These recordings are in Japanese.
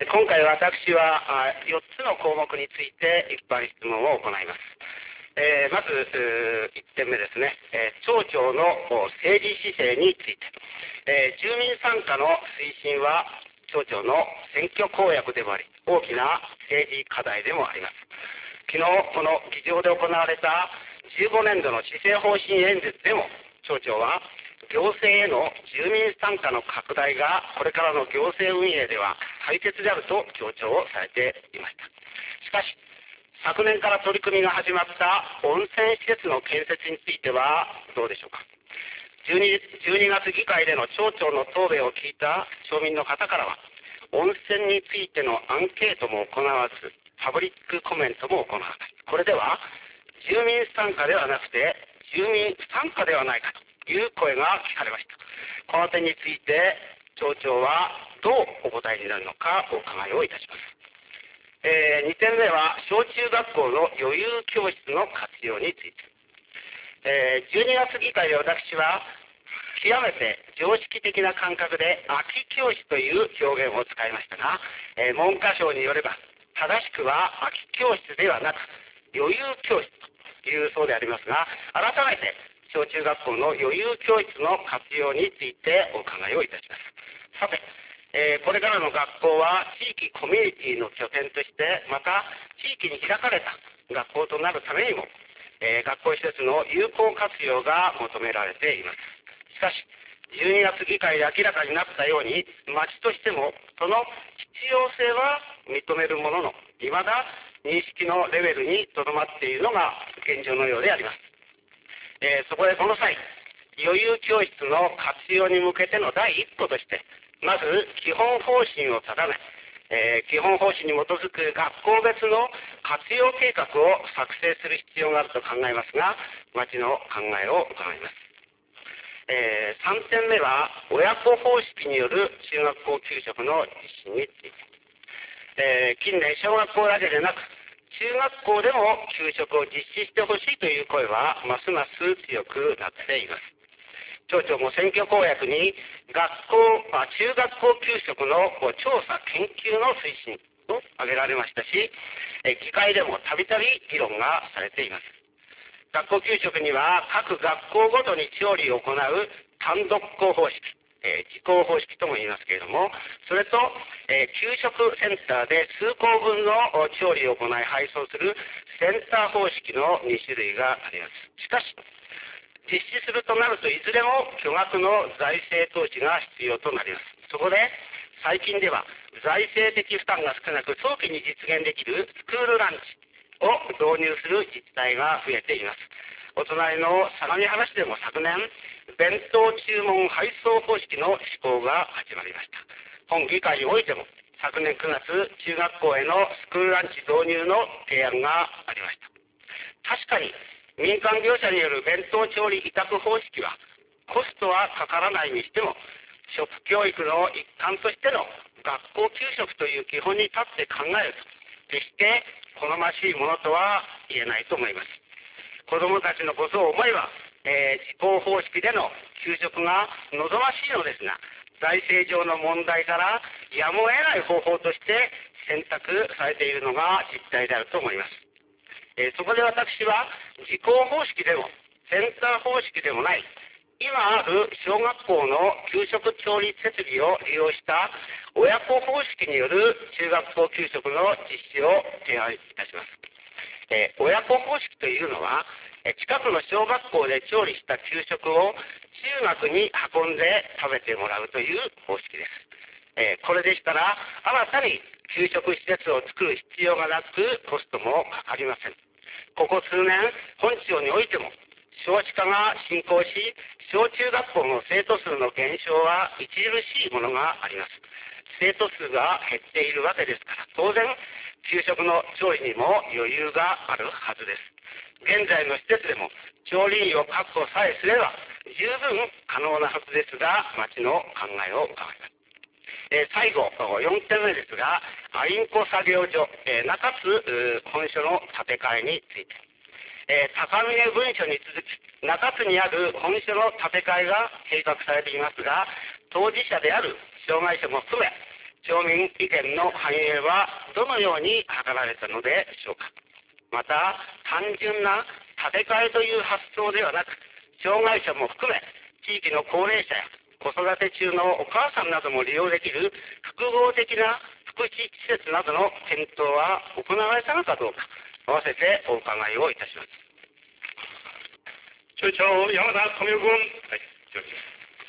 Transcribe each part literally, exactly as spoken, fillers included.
今回私はよっつの項目について一般質問を行います。えー、まずいってんめですね、えー、町長の政治姿勢について、えー、住民参加の推進は町長の選挙公約でもあり、大きな政治課題でもあります。昨日この議場で行われたじゅうごねんどの施政方針演説でも町長は行政への住民参加の拡大がこれからの行政運営では大切であると強調をされていました。しかし昨年から取り組みが始まった温泉施設の建設についてはどうでしょうか。じゅうにがつ議会での町長の答弁を聞いた町民の方からは、温泉についてのアンケートも行わずパブリックコメントも行わない、これでは住民参加ではなくて住民不参加ではないかという声が聞かれました。この点について町長はどうお答えになるのかお伺いをいたします。えー、にてんめは小中学校の余裕教室の活用について、えー、じゅうにがつ議会で私は極めて常識的な感覚で空き教室という表現を使いましたが、えー、文科省によれば正しくは空き教室ではなく余裕教室というそうでありますが、改めて小中学校の余裕教室の活用についてお伺いをいたします。さて、えー、これからの学校は地域コミュニティの拠点として、また地域に開かれた学校となるためにも、えー、学校施設の有効活用が求められています。しかしじゅうにがつ議会で明らかになったように、町としてもその必要性は認めるものの、いまだ認識のレベルにとどまっているのが現状のようであります。えー、そこでこの際、余裕教室の活用に向けての第一歩として、まず基本方針を定め、えー、基本方針に基づく学校別の活用計画を作成する必要があると考えますが、町の考えを伺います。えー、さんてんめは親子方式による中学校給食の実施について、えー、近年小学校だけでなく中学校でも給食を実施してほしいという声はますます強くなっています。町長も選挙公約に学校、あ、中学校給食の調査研究の推進を挙げられましたし、えー、議会でもたびたび議論がされています。学校給食には各学校ごとに調理を行う単独校方式、えー、自校方式とも言いますけれども、それと、えー、給食センターで数校分の調理を行い配送するセンター方式のにしゅるいがあります。しかし実施するとなるといずれも巨額の財政投資が必要となります。そこで最近では財政的負担が少なく早期に実現できるスクールランチを導入する自治体が増えています。お隣の相模原市でも昨年弁当注文配送方式の施行が始まりました。本議会においても昨年くがつ中学校へのスクールランチ導入の提案がありました。確かに民間業者による弁当調理委託方式はコストはかからないにしても、食教育の一環としての学校給食という基本に立って考えると決して好ましいものとは言えないと思います。子どもたちのことを思えば、えー、自校方式での給食が望ましいのですが、財政上の問題からやむを得ない方法として選択されているのが実態であると思います。えー、そこで私は自校方式でもセンター方式でもない今ある小学校の給食調理設備を利用した親子方式による中学校給食の実施を提案いたします。えー、親子方式というのは、えー、近くの小学校で調理した給食を中学に運んで食べてもらうという方式です。えー、これでしたら新たに給食施設を作る必要がなくコストもかかりません。ここ数年本町においても少子化が進行し、小中学校の生徒数の減少は著しいものがあります。生徒数が減っているわけですから、当然給食の調理にも余裕があるはずです。現在の施設でも調理員を確保さえすれば十分可能なはずですが、町の考えを伺います。えー、最後よんてんめですが、アインコ作業所、えー、中津本所の建て替えについて、えー、高峰分所に続き中津にある本所の建て替えが計画されていますが、当事者である障害者も含め町民意見の反映はどのように図られたのでしょうか。また、単純な建て替えという発想ではなく、障害者も含め、地域の高齢者や子育て中のお母さんなども利用できる複合的な福祉施設などの検討は行われたのかどうか、合わせてお伺いをいたします。 町長、山田富夫君。はい、承知。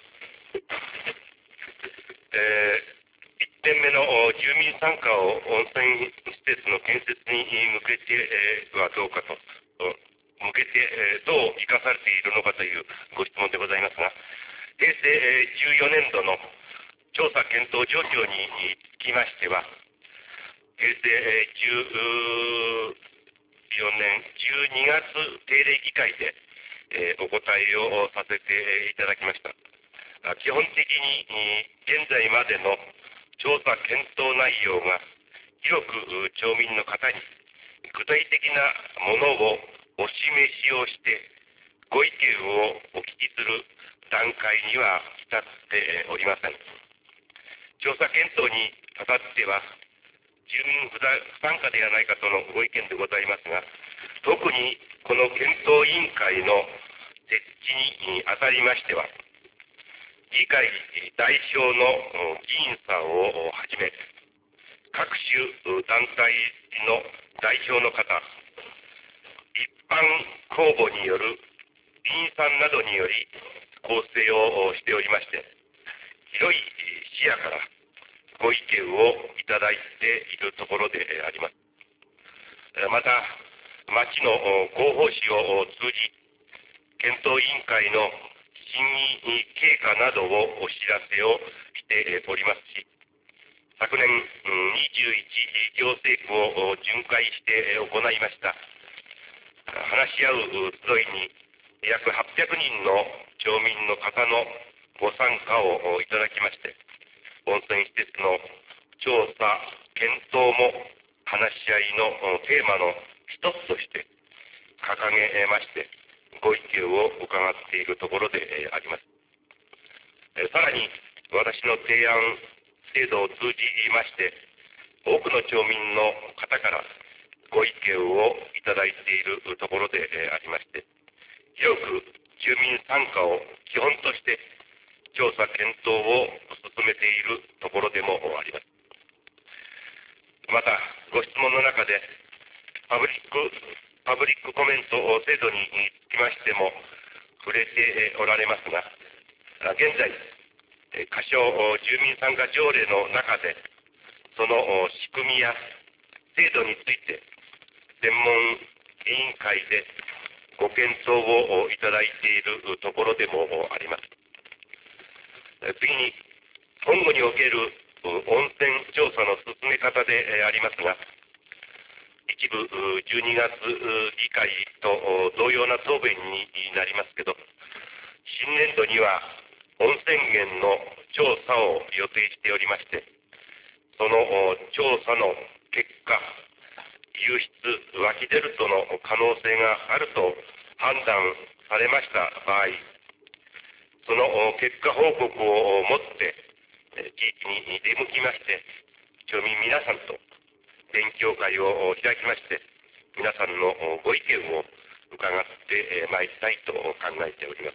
えー、いってんめの住民参加を温泉施設の建設に向けてはどうかと、向けてどう生かされているのかというご質問でございますが、平成じゅうよねんどの調査検討状況につきましては、平成じゅうよねんじゅうにがつ定例議会で、えー、お答えをさせていただきました。基本的に現在までの調査検討内容が広く町民の方に具体的なものをお示しをしてご意見をお聞きする段階には至っておりません。調査検討にあたっては住民不参加ではないかとのご意見でございますが、特にこの検討委員会の設置にあたりましては、議会代表の議員さんをはじめ、各種団体の代表の方、一般公募による議員さんなどにより構成をしておりまして、広い視野からご意見をいただいているところであります。また、町の広報誌を通じ、検討委員会の審議経過などをお知らせをしておりますし、昨年にじゅういち行政区を巡回して行いました話し合う集いに約はっぴゃくにんの町民の方のご参加をいただきまして、温泉施設の調査検討も話し合いのテーマの一つとして掲げまして、ご意見を伺っているところであります。さらに私の提案制度を通じまして多くの町民の方からご意見をいただいているところでありまして、広く住民参加を基本として調査検討を進めているところでもあります。またご質問の中でパブリックパブリックコメント制度につきましても触れておられますが、現在、仮称住民参加条例の中で、その仕組みや制度について、専門委員会でご検討をいただいているところでもあります。次に、今後における温泉調査の進め方でありますが、一部じゅうにがつ議会と同様な答弁になりますけど、新年度には温泉源の調査を予定しておりまして、その調査の結果、湧出、湧き出るとの可能性があると判断されました場合、その結果報告をもって地域に出向きまして、町民皆さんと勉強会を開きまして、皆さんのご意見を伺ってまいりたいと考えております。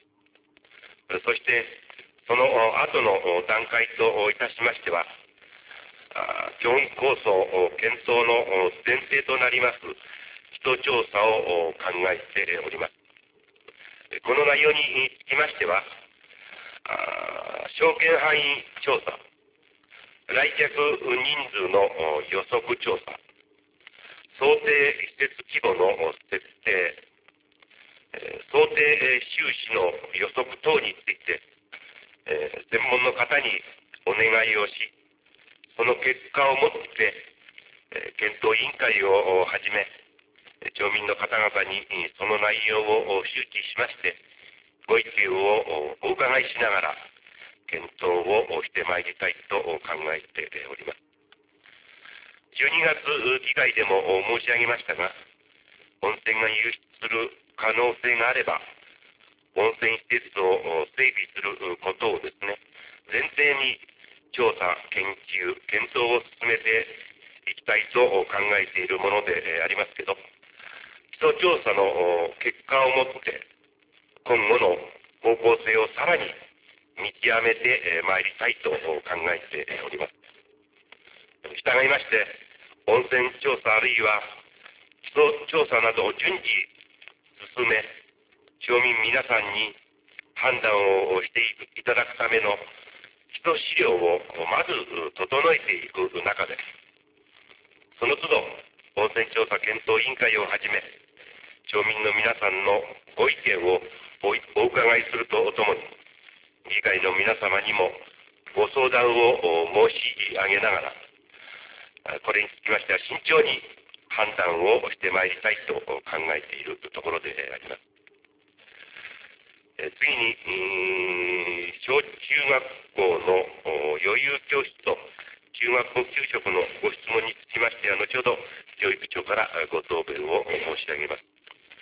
そして、その後の段階といたしましては、基本構想検討の前提となります人調査を考えております。この内容につきましては、証券範囲調査、来客人数の予測調査、想定施設規模の設定、想定収支の予測等について、専門の方にお願いをし、その結果をもって、検討委員会をはじめ、町民の方々にその内容を周知しまして、ご意見をお伺いしながら、検討をしてまいりたいと考えております。じゅうにがつ議会でも申し上げましたが、温泉が湧出する可能性があれば、温泉施設を整備することをですね、前提に調査、研究、検討を進めていきたいと考えているものでありますけど、基礎調査の結果をもって今後の方向性をさらに見極めてまいりたいと考えております。従いまして、温泉調査あるいは基礎調査などを順次進め、町民皆さんに判断をしていただくための基礎資料をまず整えていく中で、その都度温泉調査検討委員会をはじめ、町民の皆さんのご意見をお伺いするとともに、議会の皆様にもご相談を申し上げながら、これにつきましては慎重に判断をしてまいりたいと考えているところであります。次に、小中学校の余裕教室と中学校給食のご質問につきましては、後ほど教育長からご答弁を申し上げます。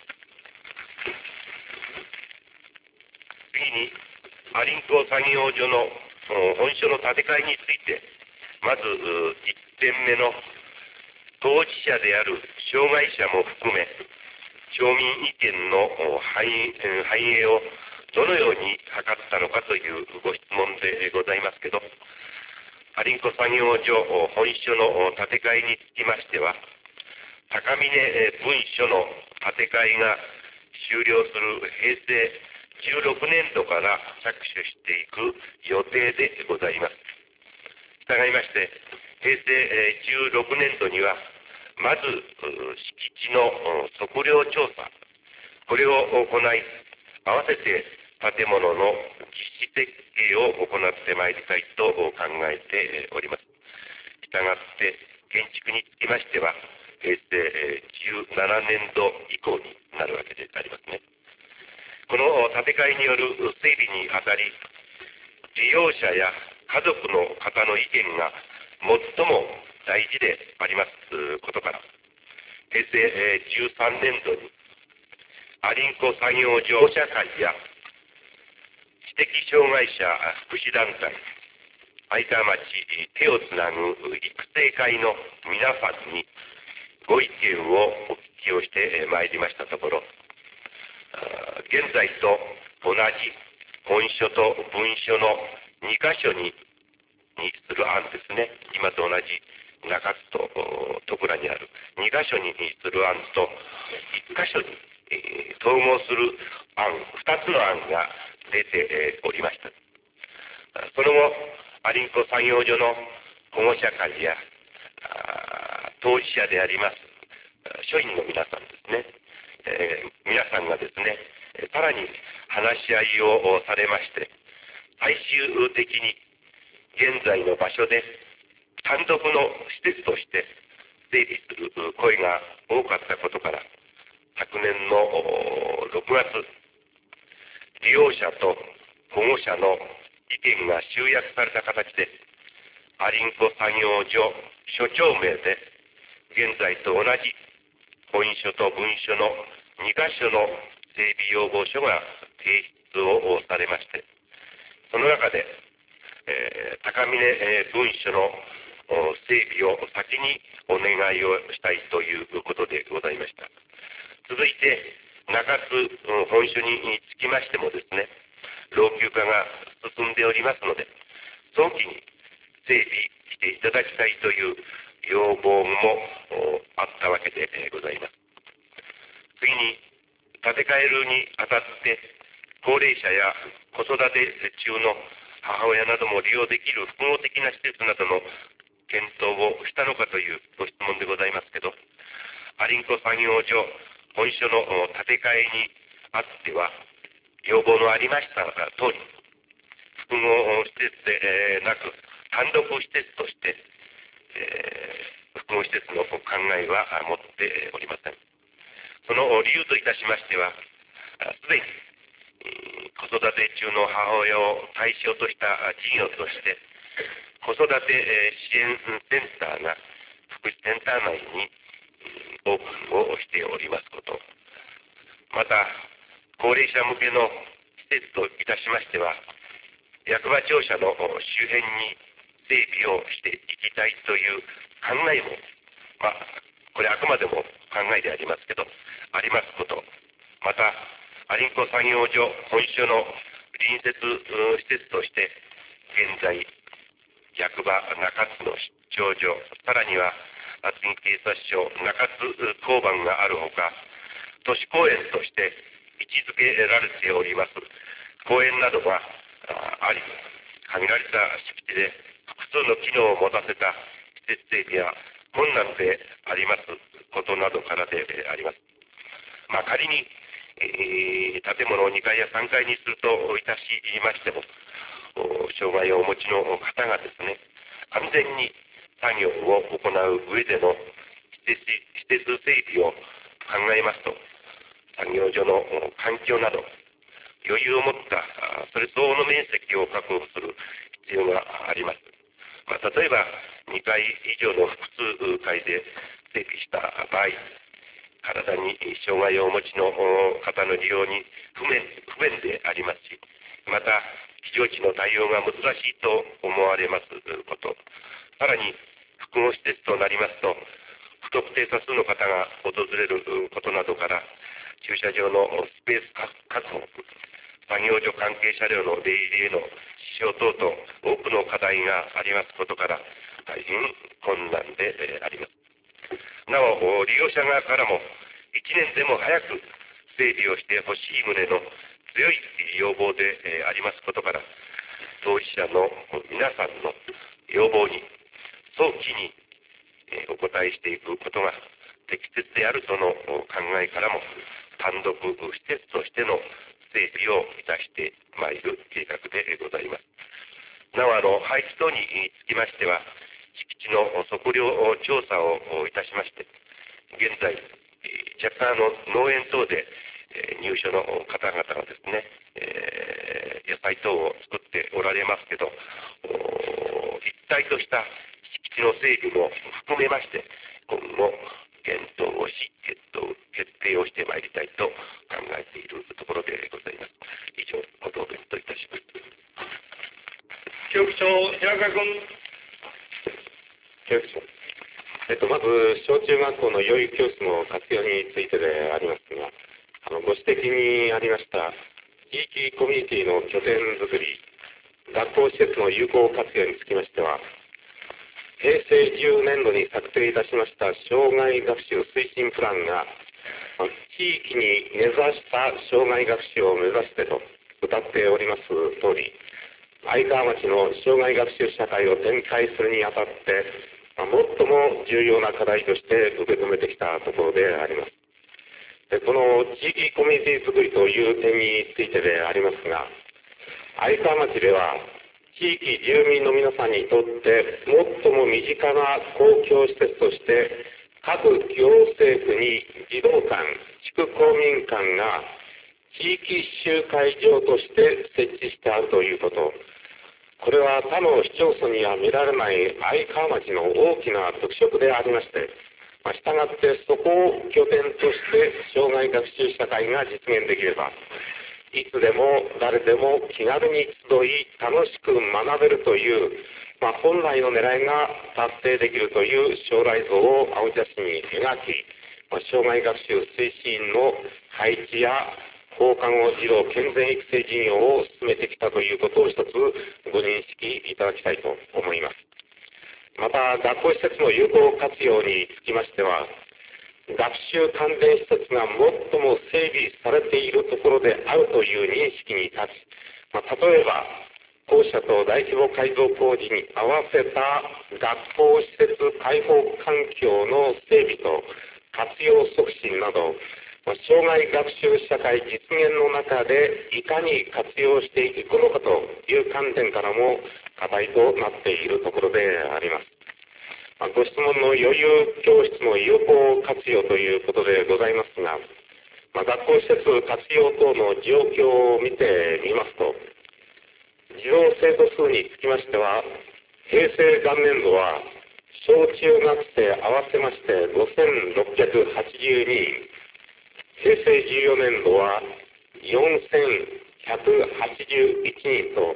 次に、アリンコ作業所の本所の建て替えについて、まずいってんめの当事者である障害者も含め、町民意見の反映をどのように図ったのかというご質問でございますけど、アリンコ作業所本所の建て替えにつきましては、高峰分所の建て替えが終了する平成じゅうろくねんどから着手していく予定でございます。従いまして、平成じゅうろくねんどには、まず敷地の測量調査、これを行い、合わせて建物の実施設計を行ってまいりたいと考えております。したがって、建築につきましては、平成じゅうななねんど以降になるわけでありますね。この建て替えによる整備にあたり、利用者や家族の方の意見が最も大事でありますことから、平成じゅうさんねんどに、アリンコ作業所社会や知的障害者福祉団体、愛川町手をつなぐ育成会の皆さんにご意見をお聞きをしてまいりましたところ、現在と同じ本所と分所のにかしょににする案ですね。今と同じ中津と戸倉にあるにかしょにする案といっかしょに、えー、統合する案、ふたつの案が出て、えー、おりました。その後、アリンコ作業所の保護者会や当事者であります署員の皆さんですね、えー、皆さんがですね、さらに話し合いをされまして、最終的に現在の場所で単独の施設として整備する声が多かったことから、昨年のろくがつ、利用者と保護者の意見が集約された形で、アリンコ作業所所長名で現在と同じ本所と分所のにかしょの整備要望書が提出をされまして、その中で、えー、高峰、えー、分所の整備を先にお願いをしたいということでございました。続いて、中津本所につきましてもですね、老朽化が進んでおりますので、早期に整備していただきたいという要望もあったわけでございます。次に、建て替えるにあたって、高齢者や子育て中の母親なども利用できる複合的な施設などの検討をしたのかというご質問でございますけど、アリンコ作業所本所の建て替えにあっては、要望のありました通り、複合施設でなく、単独施設として、えー、複合施設の考えは持っておりません。その理由といたしましては、すでに子育て中の母親を対象とした事業として、子育て支援センターが福祉センター内にオープンをしておりますこと、また、高齢者向けの施設といたしましては、役場庁舎の周辺に整備をしていきたいという考えも、まあ、これあくまでも考えでありますけど、ありますこと、また、有子作業所本所の隣接施設として、現在、役場中津の出張所、さらには厚木警察署中津交番があるほか、都市公園として位置づけられております公園などがあり、限られた敷地で複数の機能を持たせた施設整備や困難でありますことなどからであります。まあ、仮に、えー、建物をにかいやさんがいにするといたしましても、障害をお持ちの方がですね、安全に作業を行う上での施設、施設整備を考えますと、作業所の環境など、余裕を持ったそれ相応の面積を確保する必要があります。まあ、例えばにかい以上の複数階で整備した場合、体に障害をお持ちの方の利用に不便、不便でありますし、また非常時の対応が難しいと思われますこと、さらに複合施設となりますと、不特定多数の方が訪れることなどから、駐車場のスペース確保、作業所関係車両の出入りへの支障等々、多くの課題がありますことから、大変困難であります。なお、利用者側からも、いちねんでも早く整備をしてほしい旨の強い要望でありますことから、当事者の皆さんの要望に早期にお答えしていくことが適切であるとの考えからも、単独施設としての整備をいたしてまいる計画でございます。なお、あの配置等につきましては、敷地の測量調査をいたしまして、現在、若干の農園等で入所の方々がですね、えー、野菜等を作っておられますけど、一体とした敷地の整備も含めまして、今後、検討をし、決定決定をしてまいりたいと考えているところでございます。以上、ご答弁といたします。 教区長、平川君。 教区長。えっと、まず、小中学校の養育教室の活用についてでありますが、あのご指摘にありました、地域コミュニティの拠点づくり、学校施設の有効活用につきましては、平成じゅうねんどに策定いたしました障害学習推進プランが、地域に根ざした障害学習を目指してと謳っております通り、愛川町の障害学習社会を展開するにあたって、最も重要な課題として受け止めてきたところであります。でこの地域コミュニティづくりという点についてでありますが、愛川町では地域住民の皆さんにとって最も身近な公共施設として、各行政区に児童館、地区公民館が地域集会場として設置してあるということ、これは他の市町村には見られない愛川町の大きな特色でありまして、まあ、したがってそこを拠点として障害学習社会が実現できれば、いつでも誰でも気軽に集い楽しく学べるという、まあ、本来の狙いが達成できるという将来像を青写真に描き、まあ、障害学習推進の配置や放課後児童健全育成事業を進めてきたということを一つご認識いただきたいと思います。また、学校施設の有効活用につきましては、学習関連施設が最も整備されているところであるという認識に立ち、まあ、例えば校舎と大規模改造工事に合わせた学校施設開放環境の整備と活用促進など、まあ、障害学習社会実現の中でいかに活用していくのかという観点からも課題となっているところであります。ご質問の余裕教室の有効活用ということでございますが、まあ、学校施設活用等の状況を見てみますと、児童生徒数につきましては、平成元年度は小中学生合わせましてごせんろっぴゃくはちじゅうににん、平成じゅうよねん度はよんせんひゃくはちじゅういちにんと、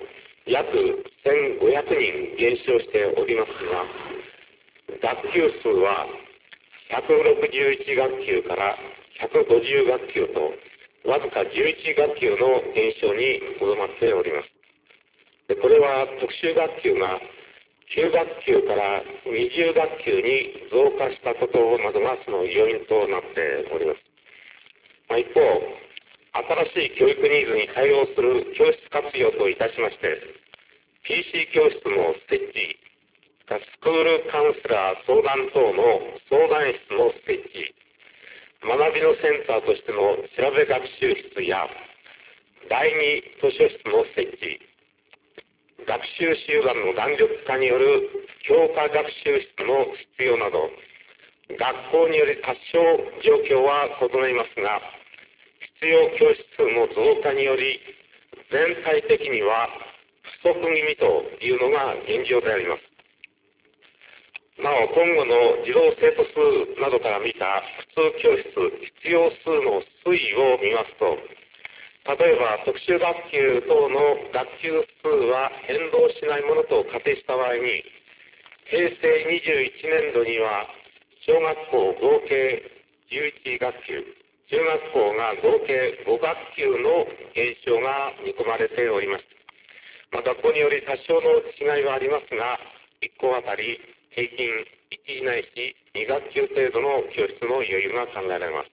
約せんごひゃくにん減少しておりますが、学級数はひゃくろくじゅういち学級からひゃくごじゅう学級と、わずかじゅういち学級の減少にとどまっております。でこれは特殊学級がきゅう学級からにじゅう学級に増加したことなどがその要因となっております。まあ、一方、新しい教育ニーズに対応する教室活用といたしまして、ピーシー 教室の設置、スクールカウンセラー相談等の相談室の設置、学びのセンターとしての調べ学習室や第二図書室の設置、学習集団の弾力化による強化学習室の必要など、学校により多少状況は異なりますが、必要教室数の増加により、全体的には不足気味というのが現状であります。なお、今後の児童生徒数などから見た普通教室必要数の推移を見ますと、例えば特殊学級等の学級数は変動しないものと仮定した場合に、平成にじゅういちねんどには小学校合計じゅういち学級、中学校が合計ご学級の減少が見込まれております。まあ、学校により多少の違いはありますが、いっ校あたり平均いちないしに学級程度の教室の余裕が考えられます。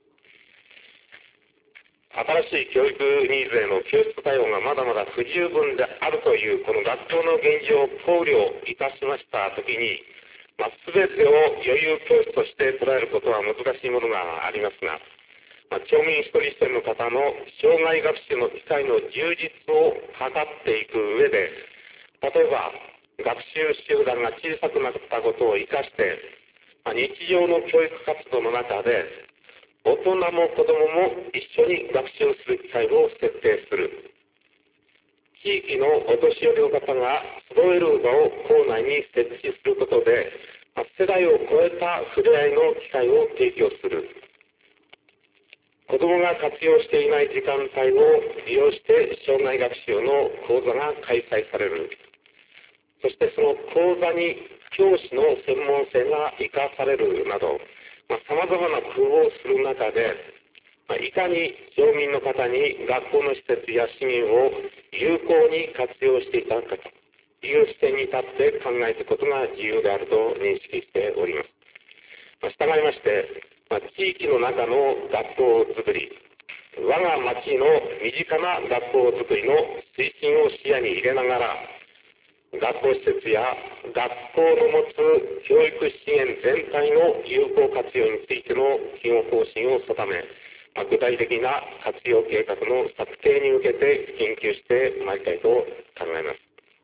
新しい教育ニーズへの教室対応がまだまだ不十分であるというこの学校の現状を考慮いたしましたときに、まあ、全てを余裕教室として捉えることは難しいものがありますが、まあ、町民一人一人の方の障害学習の機会の充実を図っていく上で、例えば学習集団が小さくなったことを生かして、まあ、日常の教育活動の中で大人も子どもも一緒に学習する機会を設定する。地域のお年寄りの方が集える場を校内に設置することで、まあ、世代を超えた触れ合いの機会を提供する。子どもが活用していない時間帯を利用して障害学習の講座が開催される。そしてその講座に教師の専門性が生かされるなど、さまざ、まな工夫をする中で、まあ、いかに町民の方に学校の施設や資源を有効に活用していただくかという視点に立って考えていくことが重要であると認識しております。まあ、従いまして、まあ、地域の中の学校づくり、我が町の身近な学校づくりの推進を視野に入れながら、学校施設や学校の持つ教育支援全体の有効活用についての基本方針を定め、まあ、具体的な活用計画の策定に向けて研究してまいりたいと考えます。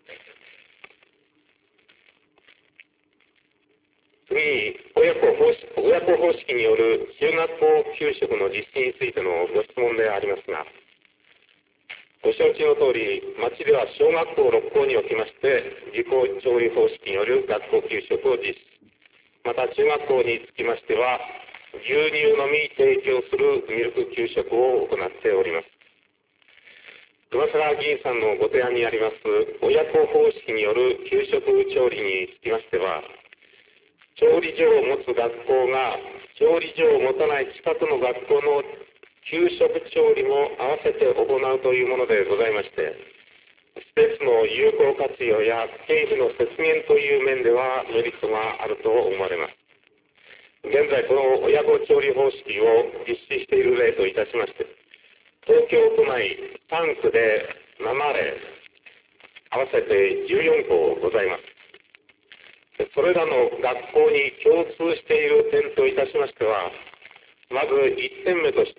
次に親子方式、親子方式による中学校給食の実施についてのご質問でありますが、ご承知の通り、町では小学校ろっ校におきまして、自己調理方式による学校給食を実施。また、中学校につきましては、牛乳のみ提供するミルク給食を行っております。熊沢議員さんのご提案にあります、親子方式による給食調理につきましては、調理所を持つ学校が、調理所を持たない近くの学校の給食調理も合わせて行うというものでございまして、施設の有効活用や経費の節減という面ではメリットがあると思われます。現在、この親子調理方式を実施している例といたしまして、東京都内さん区でなな例、合わせてじゅうよん校ございます。それらの学校に共通している点といたしましては、まずいってんめとして、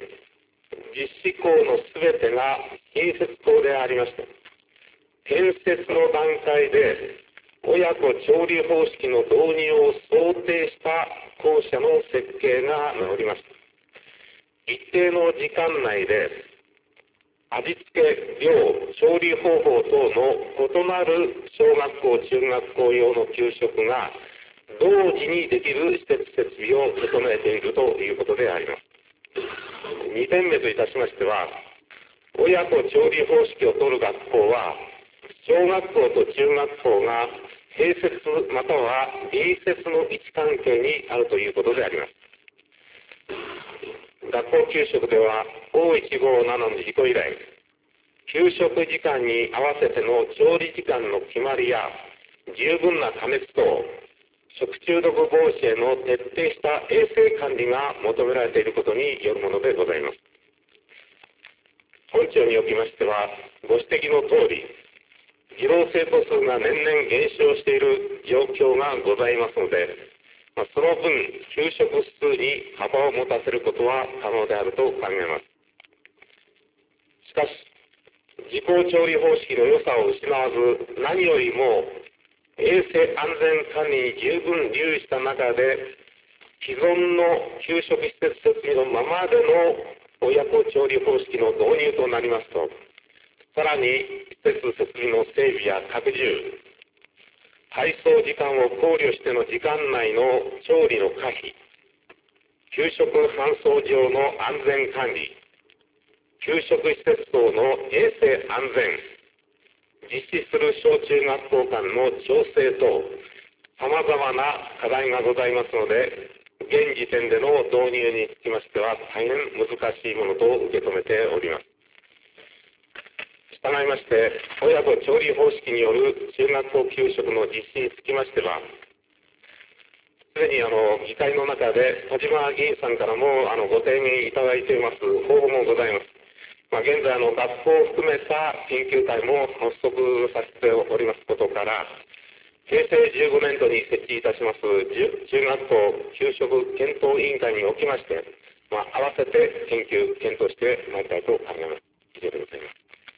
実施校のすべてが新設校でありまして、建設の段階で親子調理方式の導入を想定した校舎の設計がおりました。一定の時間内で味付け、量、調理方法等の異なる小学校、中学校用の給食が同時にできる施設設備を整えているということであります。にてんめといたしましては、親子調理方式を取る学校は、 小学校と中学校が併設または隣接の位置関係にあるということであります。学校給食ではごいちごななの事故以来、給食時間に合わせての調理時間の決まりや十分な加熱等、食中毒防止への徹底した衛生管理が求められていることによるものでございます。本庁におきましては、ご指摘の通り、児童生徒数が年々減少している状況がございますので、まあ、その分、給食数に幅を持たせることは可能であると考えます。しかし、自校調理方式の良さを失わず、何よりも衛生安全管理に十分留意した中で、既存の給食施設設備のままでの親子調理方式の導入となりますと、さらに施設設備の整備や拡充、配送時間を考慮しての時間内の調理の可否、給食搬送上の安全管理、給食施設等の衛生安全、実施する小中学校間の調整等、様々な課題がございますので、現時点での導入につきましては大変難しいものと受け止めております。従いまして、親子調理方式による中学校給食の実施につきましては、すでにあの議会の中で田島議員さんからもあのご提言いただいています方法もございます。まあ、現在あの学校を含めた研究会も発足させておりますことから、へいせいじゅうごねん度に設置いたします中学校給食検討委員会におきまして、まあ、合わせて研究検討してまいりたいと考えます。以上でございます。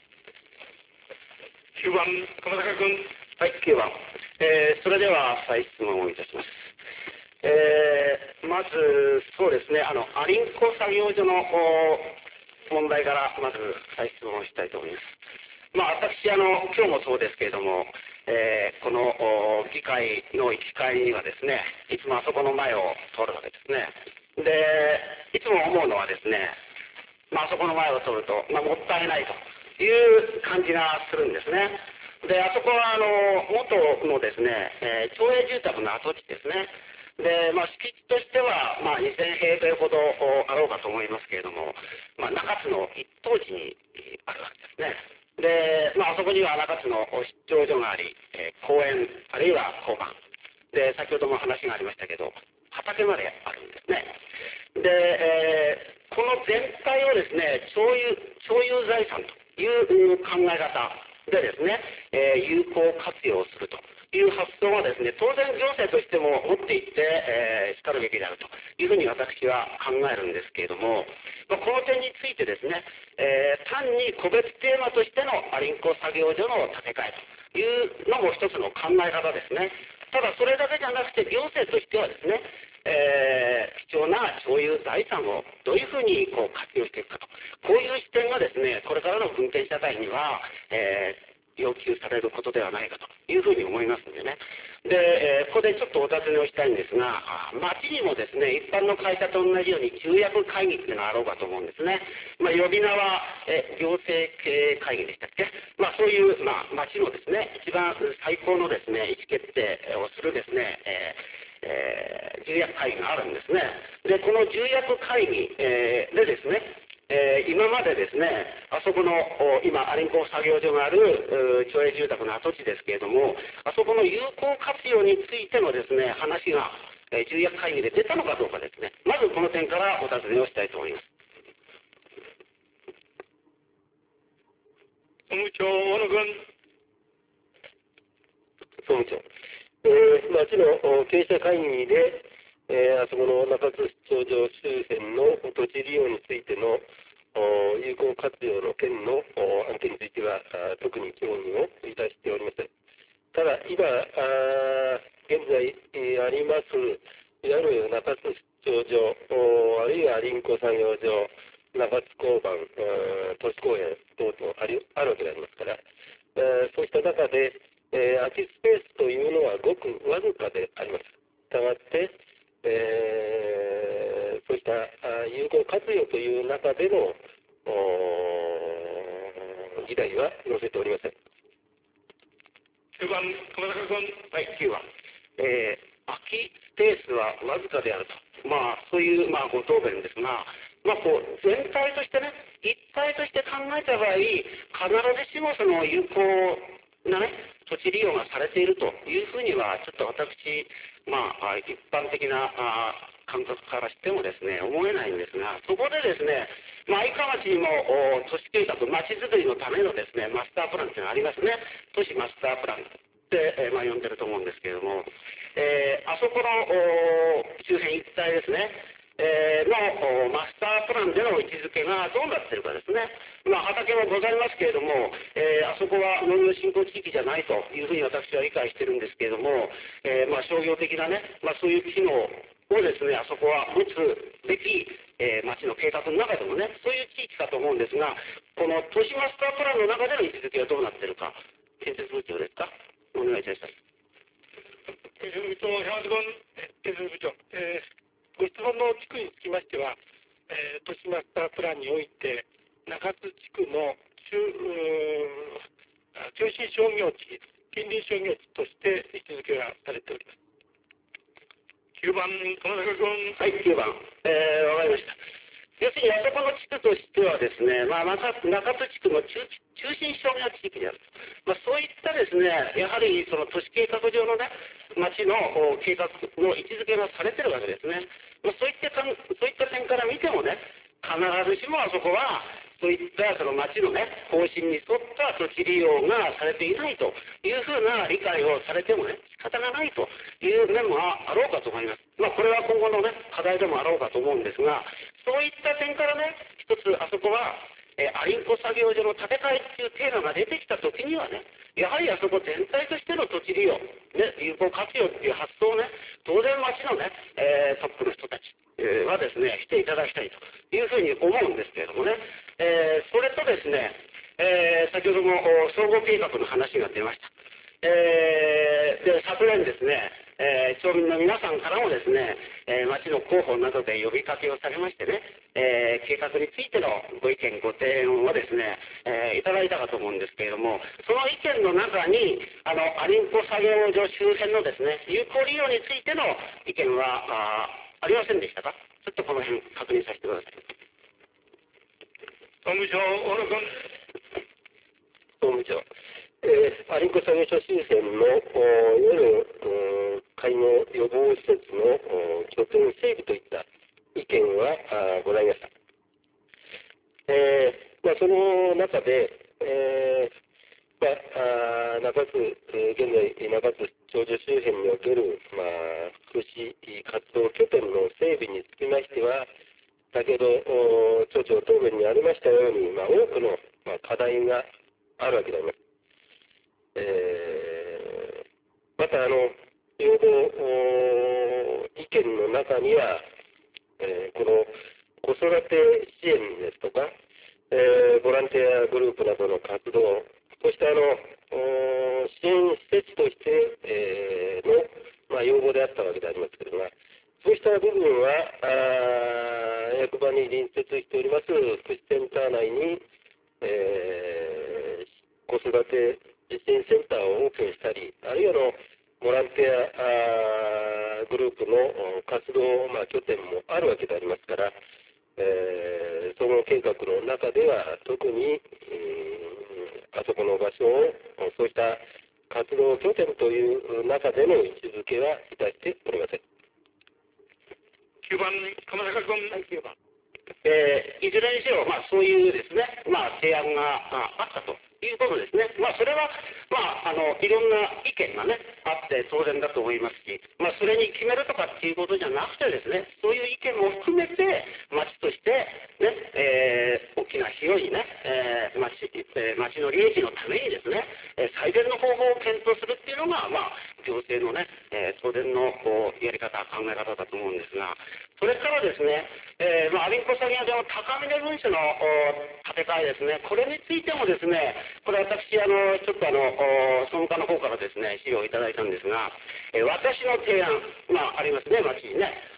きゅうばん、鎌坂君。 はい、きゅうばん。えー、それでは再質問をいたします。えー、まず、そうですね、あの、アリンコ作業所の問題からまず再質問をしたいと思います。まあ、私、あの、今日もそうですけれども、えー、この議会の行き帰りにはですね、いつもあそこの前を通るわけですね。で、いつも思うのはですね、まあ、あそこの前を通ると、まあ、もったいないという感じがするんですね。で、あそこは、あの、元のですね、えー、町営住宅の跡地ですね。で、まあ、敷地としては、まあ、にせんへいべいほどあろうかと思いますけれども、まあ、中津の一等地にあるわけですね。で、まあ、あそこには中津の出張所があり、えー、公園、あるいは交番。で、先ほども話がありましたけど、畑まであるんですね。で、えー、この全体をですね、共有、共有財産という考え方でですね、えー、有効活用するという発想はですね、当然行政としても持っていって、えー、しかるべきであるというふうに私は考えるんですけれども、まあ、この点についてですね、えー、単に個別テーマとしてのアリンコ作業所の建て替えというのも一つの考え方ですね。ただそれだけじゃなくて行政としてはですね、えー、貴重な共有財産をどういうふうにこう活用していくかと、こういう視点がですね、これからの文献社会には、えー要求されることではないかというふうに思いますのでね。で、えー、ここでちょっとお尋ねをしたいんですが、町にもですね、一般の会社と同じように重役会議っていうのがあろうかと思うんですね。まあ、呼び名は、え行政経営会議でしたっけ。まあ、そういう、まあ、町のですね、一番最高のですね、意思決定をするですね、えーえー、重役会議があるんですね。で、この重役会議、えー、でですね、えー、今までですね、あそこの今、アリンコ作業所がある町営住宅の跡地ですけれども、あそこの有効活用についてのですね、話が、えー、重役会議で出たのかどうかですね、まずこの点からお尋ねをしたいと思います。 総務長、大野君。 総務長。えー、町の経営者会議で、えー、あそこの中津市長周辺の土地利用についての有効活用の件の案件については特に協議をいたしておりません。ただ、今、あ現在、えー、あります、いわゆる中津出張所、あるいは林庫作業所、中津交番、都市公園等々ありあるわけでありますから、えー、そうした中で、えー、空きスペースというのはごくわずかであります。したがって、えー、そうした有効活用という中での議題は載せておりません。 きゅうばん、鎌坂君。 はい、きゅうばん。えー、空きスペースはわずかであると。まあ、そういう、まあ、ご答弁ですが、まあ、こう、全体としてね、一体として考えた場合、必ずしもその有効なね、土地利用がされているというふうには、ちょっと私、まあ、一般的なあ感覚からしてもですね、思えないんですが、そこでですね、まあ、相川町にもお都市計画、町づくりのためのですね、マスタープランっていうのがありますね。都市マスタープランって、えーまあ、呼んでると思うんですけれども、えーあそこのお周辺一帯ですね、えーのおマスタープランでの位置づけがどうなっているかですね。まあ、畑もございますけれども、えーあそこは農業振興地域じゃないというふうに私は理解しているんですけれども、えーまあ、商業的なね、まあ、そういう機能をですね、あそこは持つべき、えー、町の計画の中でもね、そういう地域かと思うんですが、この都市マスタープランの中での位置づけはどうなっているか、建設部長ですか、お願いいたします。 建設部長、山津君、建設部長、えー、ご質問の地区につきましては、えー、都市マスタープランにおいて、中津地区の中中心商業地、近隣商業地として位置づけがされております。きゅうばん、鎌坂君。 はい、きゅうばん。えー、わかりました。要するに、あそこの地区としてはですね、まあ、中中津地区の中中心商業地域であると。まあ、そういったですね、やはりその都市計画上のね、町のお計画の位置づけがされてるわけですね。まあ、そういったかん、そういった点から見てもね、必ずしもあそこは、そういったその町のね、方針に沿った土地利用がされていないというふうな理解をされてもね、仕方がないという面もあろうかと思います。まあ、これは今後のね、課題でもあろうかと思うんですが、そういった点からね、一つあそこは、えー、アリンコ作業所の建て替えっていうテーマが出てきたときにはね、やはりあそこ全体としての土地利用、ね、有効活用っていう発想をね、当然町のね、えー、トップの人たち、えー、はですね、していただきたいというふうに思うんですけれどもね、えー、それとですね、えー、先ほども総合計画の話が出ました。えー、で昨年ですね、えー、町民の皆さんからもですね、えー、町の広報などで呼びかけをされましてね、えー、計画についてのご意見、ご提案をですね、えー、いただいたかと思うんですけれども、その意見の中に、あの、アリンコ作業所周辺のですね、有効利用についての意見は、あ、ありませんでしたか？ちょっとこの辺確認させてください。 総務省、大野君。 総務長。えー、アリンコ作業所周辺のいわゆる介護予防施設の拠点整備といった意見はあございました。えーまあ、その中で、えーまあ、あ中津、現在、中津長寿周辺における、まあ、福祉活動拠点の整備につきましては、先ほど町長答弁にありましたように、まあ、多くの、まあ、課題があるわけであります。えー、またあの要望意見の中には、えー、この子育て支援ですとか、えー、ボランティアグループなどの活動、こうしたあの支援施設として、えー、の、まあ、要望であったわけでありますけれども、そうした部分はあ役場に隣接しております福祉センター内に、えー、子育て支援センターをオープンしたり、あるいはのボランティアグループの活動、まあ、拠点もあるわけでありますから、えー、総合計画の中では特に、えー、あそこの場所をそうした活動拠点という中での位置づけはいたしておりません。 きゅうばん、鎌坂君。 はい、きゅうばん。えー、いずれにせよ、まあ、そういうですね、まあ、提案があったということですね。まあ、それは、まあ、あの、いろんな意見がね、あって当然だと思いますし、まあ、それに決めるとかっていうことじゃなくてですね、そういう意見も含めて、町として、ね、えー、大きな広いね、えー、町、えー、町の利益のためにですね、えー、最善の方法を検討するっていうのが、まあ、行政のね、えー、当然のこうやり方、考え方だと思うんですが、それからですね、えー、まあ、アリンコ作業所の高峰分所の建て替えですね、これについてもですね、これ私、あの、ちょっとあの、総務課の方からですね、資料をいただいたんですが、えー、私の提案、まあ、ありますね、町にね、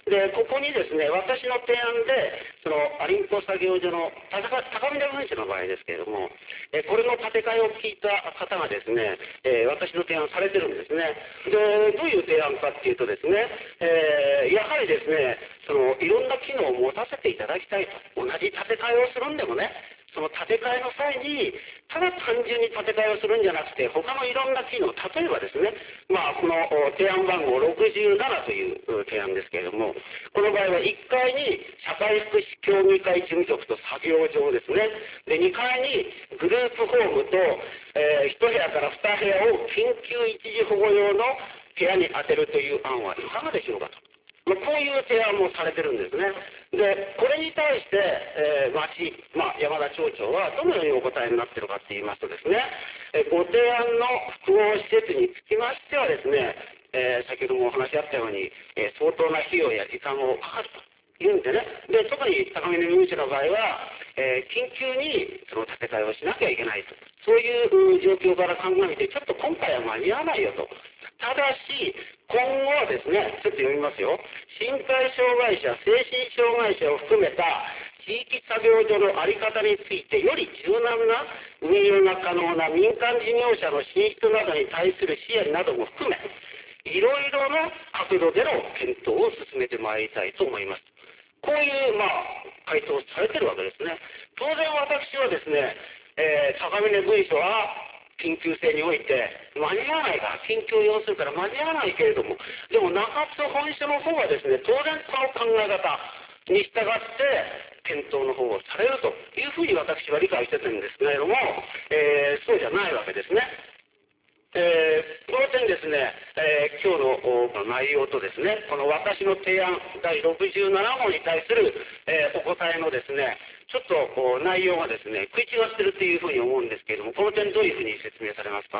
で、ここにですね、私の提案で、そのアリンコ作業所の高高峰分子の場合ですけれども、えこれの建て替えを聞いた方がですね、えー私の提案されてるんですね。で、どういう提案かっていうとですね、えーやはりですね、そのいろんな機能を持たせていただきたいと。同じ建て替えをするんでもね、その建て替えの際に、ただ単純に建て替えをするんじゃなくて、他のいろんな機能、例えばですね、まあ、このお提案番号ろくじゅうななというう提案ですけれども、この場合はいっかいに社会福祉協議会事務局と作業場ですね、でにかいにグループホームと、えー、いち部屋からに部屋を緊急一時保護用の部屋に当てるという案はいかがでしょうかと。まあ、こういう提案もされてるんですね。で、これに対して、えー、町、まあ、山田町長はどのようにお答えになっているかと言いますとですね、えーご提案の複合施設につきましてはですね、えー先ほどもお話しあったように、えー相当な費用や時間をかかると。いうんでね、で特に高峰民主の場合は、えー緊急にその建て替えをしなきゃいけないと、そういう状況から鑑みて、ちょっと今回は間に合わないよと。ただし、今後はですね、ちょっと読みますよ。身体障害者、精神障害者を含めた地域作業所の在り方について、より柔軟な運用が可能な民間事業者の進出などに対する支援なども含め、いろいろな角度での検討を進めてまいりたいと思います。こういう、まあ、回答をされてるわけですね。当然私はですね、えー高峰文書は緊急性において間に合わないから、緊急を要するから間に合わないけれども、でも中津本社の方はですね、当然この考え方に従って検討の方をされるというふうに私は理解してるんですけれども、えーそうじゃないわけですね。えーこの点ですね、えー今日のお内容とですね、この私の提案だいろくじゅうなな号に対する、えーお答えのですね、ちょっとこう内容がですね、食い違ってるというふうに思うんですけれども、この点どういうふうに説明されますか。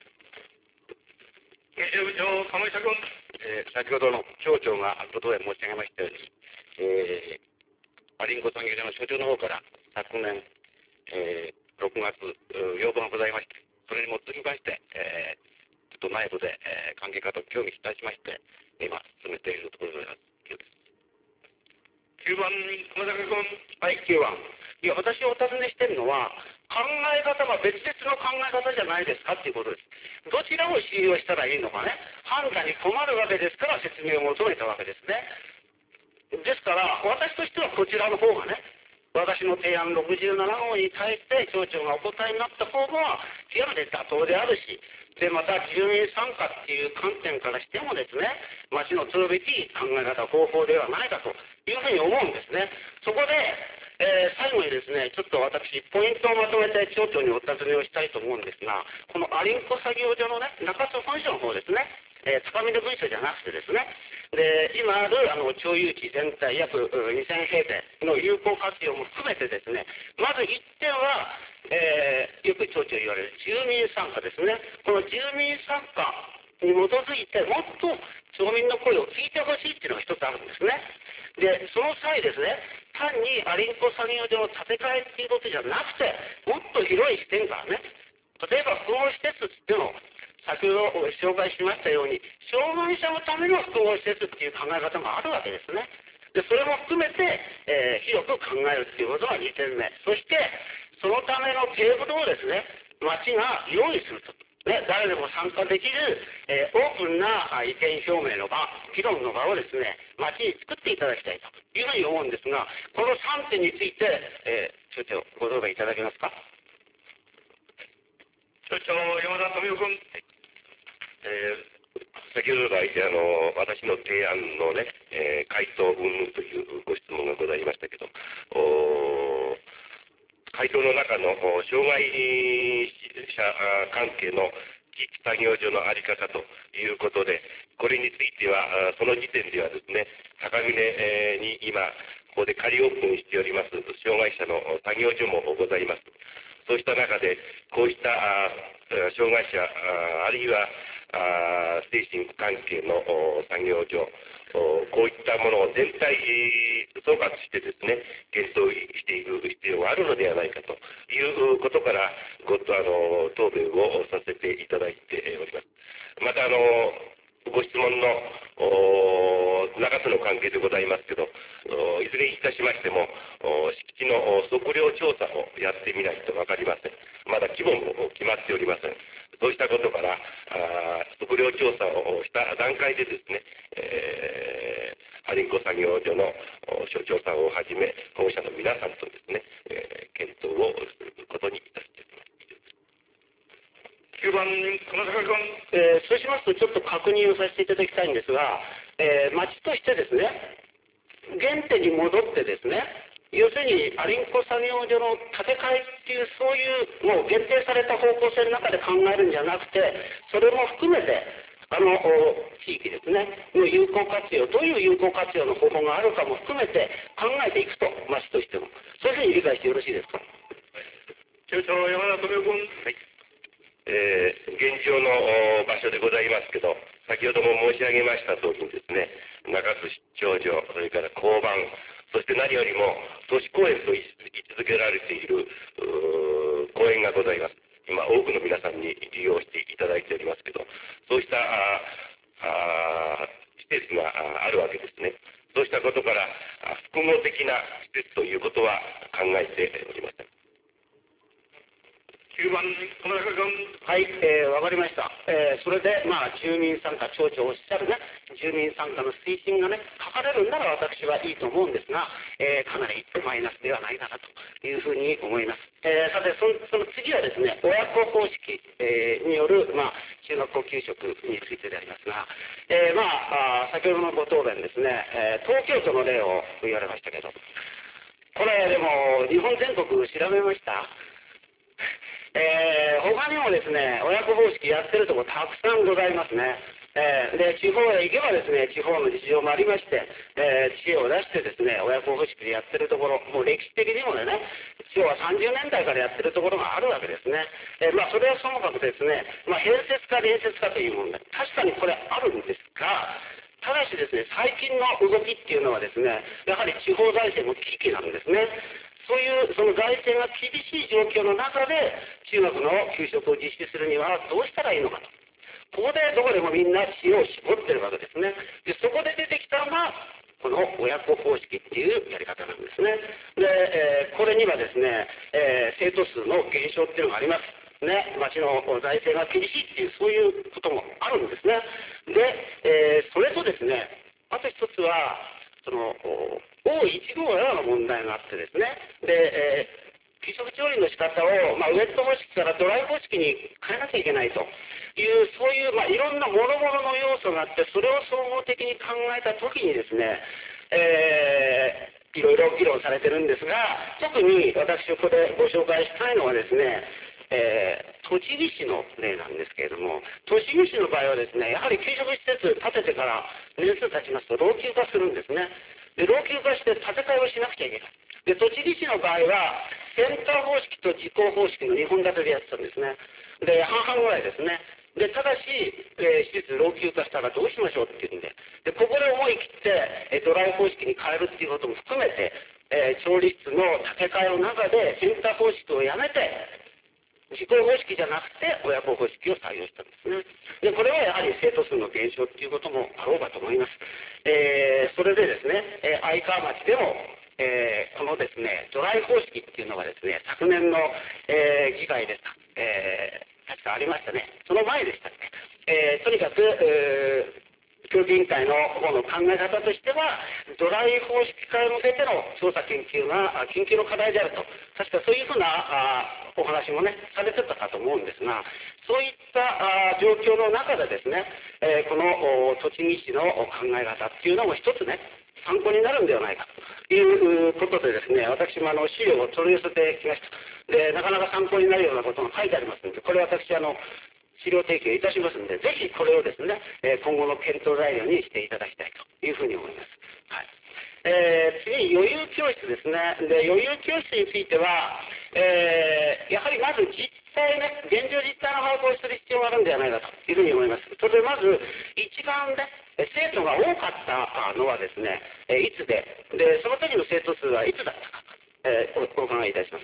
えー部長、鴨井社君。 えー先ほどの町長がことで申し上げましたように、えーパリンコ産業所の所長の方から昨年、えーろくがつう要望がございまして、それに基づきまして、えーちょっと内部で、えー関係方と協議いたしまして、今進めているところでございます。 きゅうばん、熊坂君。 はい、きゅうばん。いや、私をお尋ねしてるのは、考え方が別々の考え方じゃないですかっていうことです。どちらを使用したらいいのかね、判断に困るわけですから、説明を求めたわけですね。ですから、私としてはこちらの方がね、私の提案ろくじゅうなな号に対して町長がお答えになった方が極めて妥当であるし、でまた住民参加っていう観点からしてもですね、町の取るべき考え方、方法ではないかというふうに思うんですね。そこで、えー最後にですね、ちょっと私、ポイントをまとめて町長にお尋ねをしたいと思うんですが、このアリンコ作業所のね、中津本社の方ですね、えー高峰文書じゃなくてですね、で今あるあの町有地全体約うにせん平米の有効活用も含めてですね、まずいってんは、えーよく町長言われる住民参加ですね。この住民参加に基づいてもっと町民の声を聞いてほしいっていうのが一つあるんですね。でその際ですね、単にアリンコ作業所の建て替えっていうことじゃなくて、もっと広い視点からね、例えば複合施設っていうのを先ほど紹介しましたように、障害者のための複合施設っていう考え方もあるわけですね。でそれも含めて、えー広く考えるっていうことがにてんめ。そしてそのためのテーブルをですね、町が用意すると。ね、誰でも参加できる、えーオープンなあ意見表明の場、議論の場をですね、町に作っていただきたいというふうに思うんですが、このさんてんについて、えー、町長、ご答弁いただけますか。 町長、山田富夫君。 えー先ほど来、あの私の提案のね、えー回答云々というご質問がございましたけど、お回答の中のお障害者あ関係の地域作業所の在り方ということで、これについては、あその時点ではですね、高峰えーに今、ここで仮オープンしております障害者の作業所もございます。そうした中で、こうしたあ障害者、ああるいはあ精神関係のお作業所、おこういったものを全体総括してですね、検討していく必要があるのではないかということから、ごあの答弁をさせていただいております。またあのご質問のお中津の関係でございますけど、いずれにいたしましても、敷地の測量調査をやってみないと分かりません。まだ規模も決まっておりません。そうしたことから、測量調査をした段階でですね、えー、アリンコ作業所の所長さんをはじめ、保護者の皆さんとですね、えー、検討をすることにいたしております。 きゅうばん、金坂君、えー、そうしますと、ちょっと確認をさせていただきたいんですが、えー、町としてですね、原点に戻ってですね、要するにアリンコ作業所の建て替えっていう、そういうもう限定された方向性の中で考えるんじゃなくて、それも含めて、あの地域ですね、の有効活用、どういう有効活用の方法があるかも含めて考えていくと、町としても、そういうふうに理解してよろしいですか。 町長、山田富夫君。 はい。えー、現状の場所でございますけど、先ほども申し上げました通りにですね、中津出張所、それから交番、そして何よりも都市公園と位置づけられている公園がございます。今、多くの皆さんに利用していただいておりますけど、そうしたああ施設があるわけですね。そうしたことから、複合的な施設ということは考えておりません。 きゅうばん、金坂君。 はい、えー、わかりました。えー、それで、まあ、住民参加、町長おっしゃるね、住民参加の推進がね、書かれるんなら私はいいと思うんですが、えー、かなりマイナスではないかなというふうに思います。えー、さてその、その次はですね、親子方式、えー、による、まあ、中学校給食についてでありますが、えー、まあ、あ先ほどのご答弁ですね、えー、東京都の例を言われましたけど、これでも日本全国調べました。えー、他にもですね、親子方式やってるところたくさんございますね。えー、で、地方へ行けばですね、地方の事情もありまして、えー、知恵を出してですね、親子方式でやってるところ、もう歴史的にもね、昭和さんじゅうねんだいからやってるところがあるわけですね。えー、まあ、それはともかくですね、まあ、併設か隣接かという問題、確かにこれあるんですが、ただしですね、最近の動きっていうのはですね、やはり地方財政も危機なんですね。そういうその財政が厳しい状況の中で中学の給食を実施するにはどうしたらいいのかと。ここでどこでもみんな知恵を絞ってるわけですね。で、そこで出てきたのがこの親子方式っていうやり方なんですね。で、えー、これにはですね、えー、生徒数の減少っていうのがあります。ね、町の財政が厳しいっていうそういうこともあるんですね。で、えー、それとですね、あと一つはそのおいち号の問題があってですね、で、えー、給食調理の仕方を、まあ、ウェット方式からドライ方式に変えなきゃいけないという、そういう、まあ、いろんな諸々の要素があって、それを総合的に考えたときにですね、えー、いろいろ議論されてるんですが、特に私ここでご紹介したいのはですね、えー、栃木市の例なんですけれども、栃木市の場合はですね、やはり給食施設建ててから年数経ちますと老朽化するんですね。で、老朽化して建て替えをしなくちゃいけない。で、栃木市の場合は、センター方式と実行方式のにほん立てでやってたんですね。で、半々ぐらいですね。で、ただし、えー、施設老朽化したらどうしましょうっていうんで、で、ここで思い切って、えー、ドライ方式に変えるっていうことも含めて、えー、調理室の建て替えの中でセンター方式をやめて、自公方式じゃなくて親子方式を採用したんですね。で、これはやはり生徒数の減少っていうこともあろうかと思います。えー、それでですね、えー、相川町でも、えー、このですね、ドライ方式っていうのがですね、昨年の、えー、議会でした。えー、確かありましたね。その前でしたっけ。えー、とにかく、えー教育委員会の方の考え方としては、ドライ方式化に向けての調査研究が緊急の課題であると、確かそういうふうなあお話もね、されてたかと思うんですが、そういったあ状況の中でですね、えー、この栃木市の考え方っていうのも一つね、参考になるんではないかということでですね、私もあの資料を取り寄せてきました。で、なかなか参考になるようなことが書いてありますので、これ私あの、資料提供いたしますので、ぜひこれをですね、今後の検討材料にしていただきたいというふうに思います。はい。えー、次、余裕教室ですね。で、余裕教室については、えー、やはりまず実態ね、現状実態の把握をする必要があるんではないかというふうに思います。それでまず、一番ね、生徒が多かったのはですね、いつで、で、その時の生徒数はいつだったか、えー、お伺いいたします。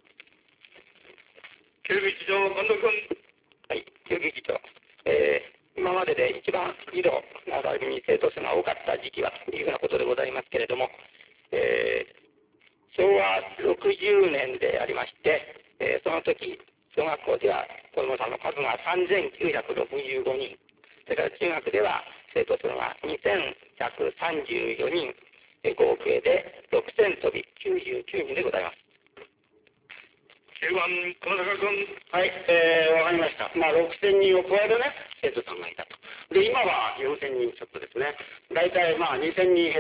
警備議長、近藤君。 はい、警備議長。えー今までで一番児童並びに生徒数が多かった時期はというふうなことでございますけれども、えー、昭和ろくじゅうねんでありまして、えー、その時小学校では子どもさんの数がさんぜんきゅうひゃくろくじゅうごにん、それから中学では生徒数がにせんひゃくさんじゅうよにん、合計でろくせん飛びきゅうじゅうきゅうにんでございます。 きゅうばん、熊坂君。 はい、えー、わかりました。まあ、ろくせんにんを超えるね、生徒さんがいたと。で、今はよんせんにんちょっとですね。大体、まあ、にせんにん減って、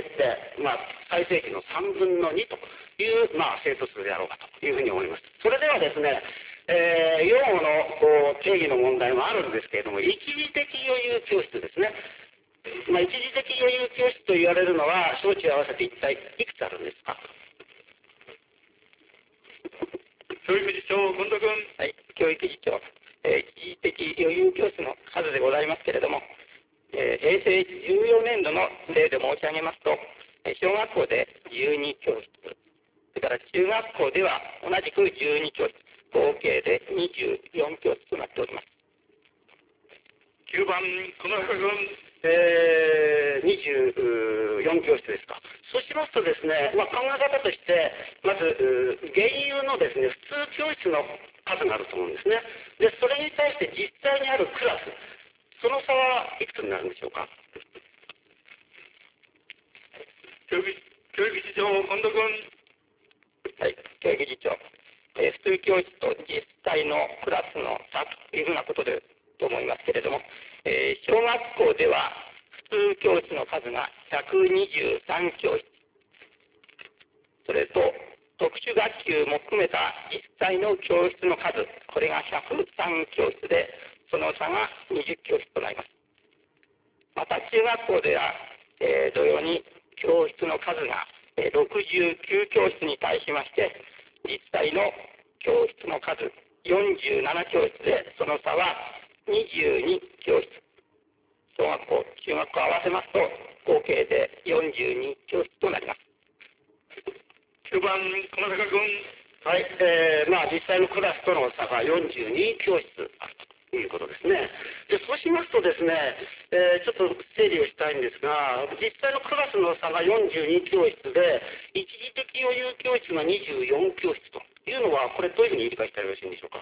まあ、最盛期のさんぶんのにという、まあ、生徒数であろうかというふうに思います。それではですね、えー、用語のこう定義の問題もあるんですけれども、一時的余裕教室ですね。まあ、一時的余裕教室と言われるのは、小中合わせて一体いくつあるんですか？ 教育次長、近藤君。 はい、教育次長、えー、一時的余裕教室の数でございますけれども、えー、平成じゅうよねんどの例で申し上げますと、えー、小学校でじゅうに教室、それから中学校では同じくじゅうに教室、合計でにじゅうよん教室となっております。 きゅうばん、熊坂君。 えー、にじゅうよん教室ですか。そうしますとですね、まあ、考え方として、まず、現有のですね、普通教室の数があると思うんですね。で、それに対して実際にあるクラス、その差はいくつになるんでしょうか。 教育、教育次長、近藤君。 はい、教育次長。えー、普通教室と実際のクラスの差というふうなことでと思いますけれども、えー、小学校では普通教室の数がひゃくにじゅうさん教室、それと特殊学級も含めた実際の教室の数、これがひゃくさん教室で、その差がにじゅう教室となります。また中学校では、えー、同様に教室の数がろくじゅうきゅう教室に対しまして、実際の教室の数よんじゅうなな教室で、その差はにじゅうに教室。小学校、中学校合わせますと、合計でよんじゅうに教室となります。 きゅうばん、熊坂君。 はい、えー、まあ実際のクラスとの差がよんじゅうに教室あるということですね。で、そうしますとですね、えー、ちょっと整理をしたいんですが、実際のクラスの差がよんじゅうに教室で、一時的余裕教室がにじゅうよん教室というのは、これどういうふうに理解したらよろしいんでしょうか。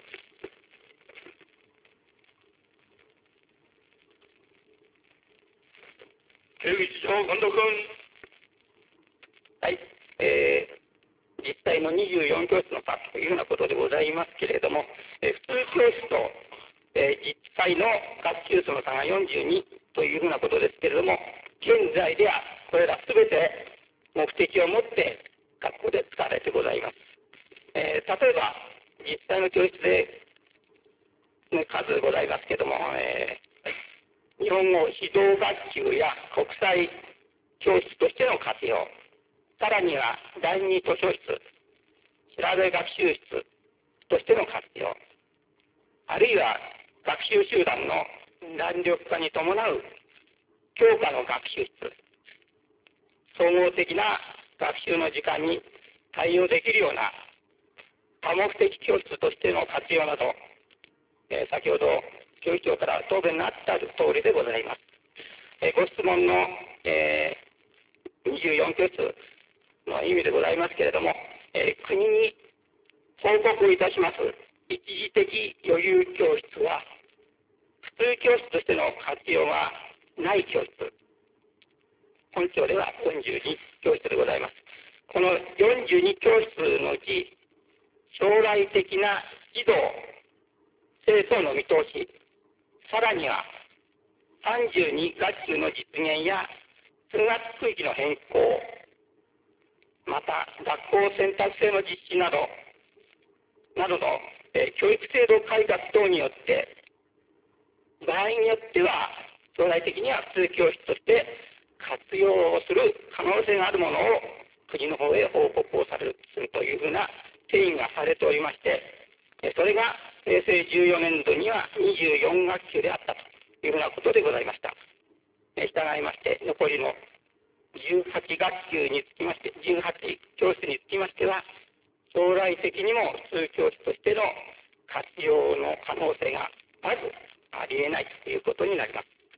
教育次長、近藤君。 はい、えー、実際のにじゅうよん教室の差というようなことでございますけれども、えー、普通教室と、えー、実際の学級数の差がよんじゅうにというふうなことですけれども、現在ではこれらすべて目的を持って学校で使われてございます。えー、例えば実際の教室での数ございますけれども、えー、日本語指導学習や国際教室としての活用、さらには第二図書室、調べ学習室としての活用、あるいは学習集団の弾力化に伴う教科の学習室、総合的な学習の時間に対応できるような多目的教室としての活用など、えー、先ほど教育長から答弁があった通りでございます。えー、ご質問の、えー、にじゅうよん教室の意味でございますけれども、えー、国に報告いたします一時的余裕教室は普通教室としての活用がない教室、本庁ではよんじゅうに教室でございます。このよんじゅうに教室のうち将来的な児童生徒の見通し、さらにはさんじゅうに学級の実現や通学区域の変更、また学校選択制の実施などなどの、えー、教育制度改革等によって場合によっては将来的には普通教室として活用する可能性があるものを国の方へ報告をされるするというふうな定義がされておりまして、それが平成じゅうよねんどにはにじゅうよん学級であったというふうなことでございました。従いまして残りのじゅうはち学級につきまして、じゅうはち教室につきましては、将来的にも普通教室としての活用の可能性がまずありえないということになります。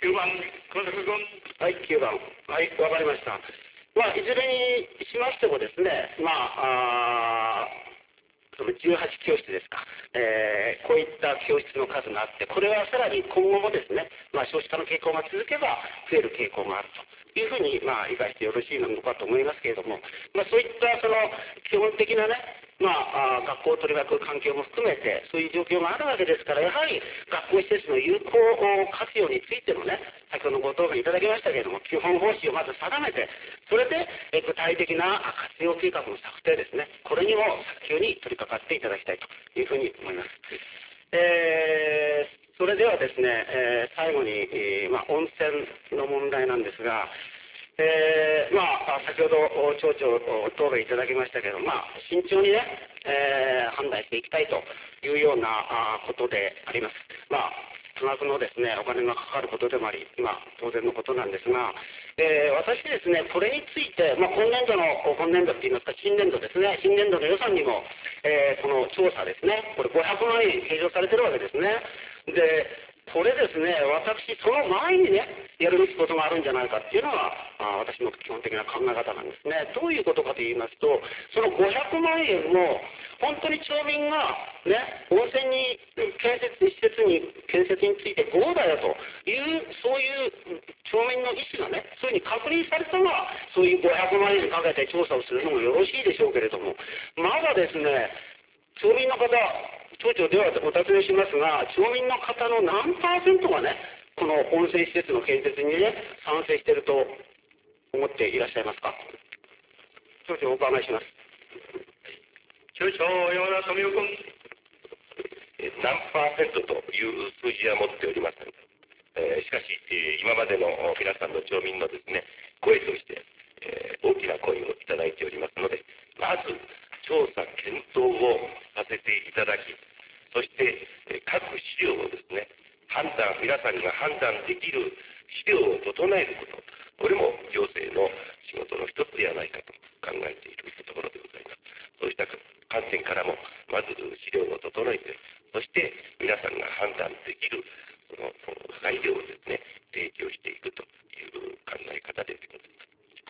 きゅうばん、小坂君。 はい、きゅうばん。はい、わかりました。まあ、いずれにしましてもですね、まあ、あそのじゅうはち教室ですか、えー、こういった教室の数があって、これはさらに今後もですね、まあ、少子化の傾向が続けば増える傾向があるというふうに、まあ、理解してよろしいのかと思いますけれども、まあ、そういったその基本的なね、まあ、あ学校を取り巻く環境も含めて、そういう状況があるわけですから、やはり学校施設の有効活用についてもね、先ほどご答弁いただきましたけれども、基本方針をまず定めて、それでえ具体的な活用計画の策定ですね、これにも早急に取り掛かっていただきたいというふうに思います。えーそれではですね、えー最後に、えーまあ、温泉の問題なんですが、えーまあ、先ほど町長答弁いただきましたけど、まあ、慎重にね、えー判断していきたいというようなあことであります。まあ多額のですね、お金がかかることでもあり、まあ、当然のことなんですが、えー私ですね、これについて、まあ、今年度の、今年度って言いますか、新年度ですね、新年度の予算にも、えーこの調査ですね、これごひゃくまんえん計上されてるわけですね。で、これですね、私、その前にね、やるべきことがあるんじゃないかっていうのが、あ私の基本的な考え方なんですね。どういうことかと言いますと、そのごひゃくまんえんも、本当に町民が、ね、温泉に建設、施設に、建設についてゴーだよという、そういう町民の意思がね、そういうふうに確認されたのは、そういうごひゃくまんえんかけて調査をするのもよろしいでしょうけれども、まだですね、町民の方、町長ではお尋ねしますが、町民の方の何パーセントがね、この温泉施設の建設にね、賛成していると思っていらっしゃいますか。町長、お伺いします。 町長、山田富夫君。何パーセントという数字は持っておりません。えーしかし、えー今までの皆さんの町民のですね、声として、えー大きな声をいただいておりますので、まず、調査検討をさせていただき、そして、えー各資料をですね、判断、皆さんが判断できる資料を整えること、これも行政の仕事の一つではないかと考えているところでございます。そうした観点からも、まず資料を整えて、そして皆さんが判断できるその材料をですね、提供していくという考え方でございます